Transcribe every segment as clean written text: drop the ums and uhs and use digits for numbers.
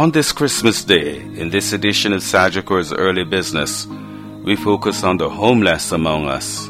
On this Christmas Day, in this edition of Sagicor's Early Business, we focus on the homeless among us.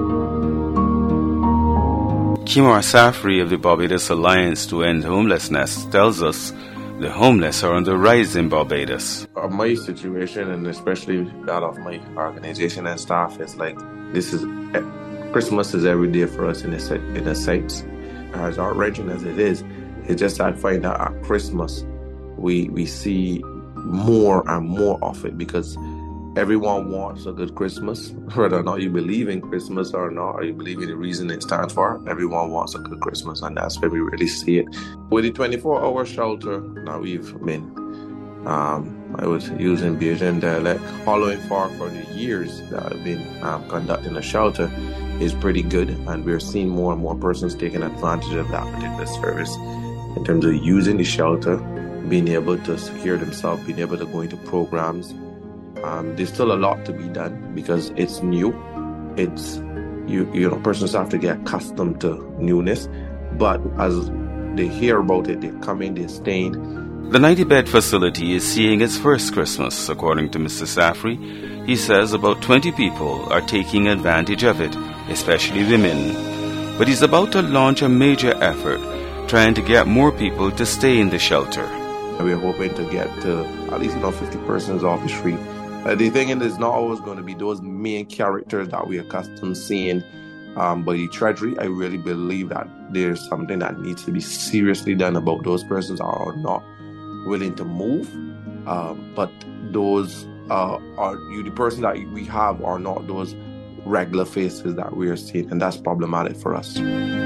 Kimar Safri of the Barbados Alliance to End Homelessness tells us the homeless are on the rise in Barbados. My situation, and especially that of my organization and staff, is like Christmas is every day for us in a sense. As outraging as it is, it's just I find that at Christmas we see more and more of it because everyone wants a good Christmas, whether or not you believe in Christmas or not, or you believe in the reason it stands for. Everyone wants a good Christmas, and that's where we really see it. With the 24-hour shelter, now we've been, I was using Bajan dialect, following for the years that I've been conducting a shelter is pretty good, and we're seeing more and more persons taking advantage of that particular service in terms of using the shelter, being able to secure themselves, being able to go into programs. There's still a lot to be done because it's new. It's persons have to get accustomed to newness, but as they hear about it, they come in, they're staying. The 90-bed facility is seeing its first Christmas, according to Mr. Safri. He says about 20 people are taking advantage of it, especially women. But he's about to launch a major effort, trying to get more people to stay in the shelter. We're hoping to get to at least 50 persons off the street. The thing is, it's not always going to be those main characters that we're accustomed seeing. But the Treasury, I really believe that there's something that needs to be seriously done about those persons that are not willing to move. But those the person that we have are not those regular faces that we are seeing, and that's problematic for us.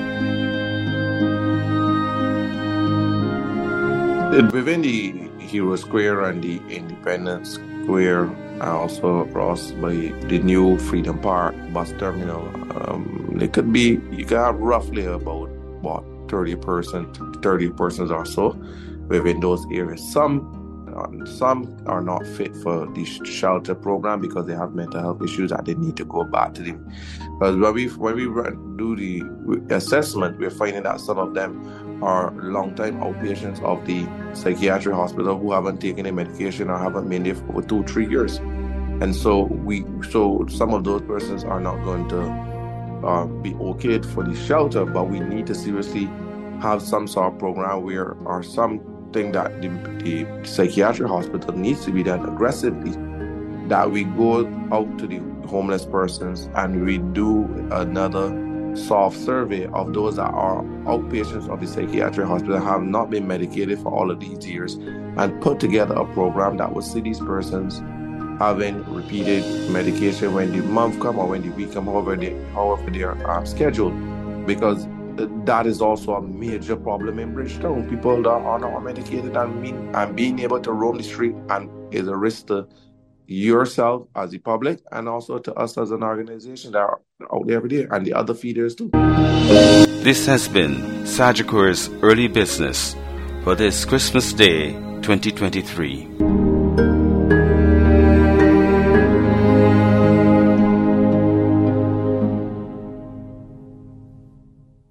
Within the Hero Square and the Independence Square, and also across by the new Freedom Park bus terminal, you can have roughly about 30 persons or so within those areas. Some are not fit for the shelter program because they have mental health issues that they need to go back to them. Because when we do the assessment, we're finding that some of them are long-time outpatients of the psychiatric hospital who haven't taken a medication or haven't been there for 2-3 years. And so some of those persons are not going to be okayed for the shelter, but we need to seriously have some sort of program where or something that the psychiatric hospital needs to be done aggressively, that we go out to the homeless persons and we do another soft survey of those that are outpatients of the psychiatric hospital, have not been medicated for all of these years, and put together a program that will see these persons having repeated medication when the month come or when the week come, however they are scheduled, because that is also a major problem in Bridgetown. People that are not medicated and being able to roam the street and is a risk to yourself as the public and also to us as an organization that are out there every day and the other feeders too. This has been Sagicor's Early Business for this Christmas Day 2023.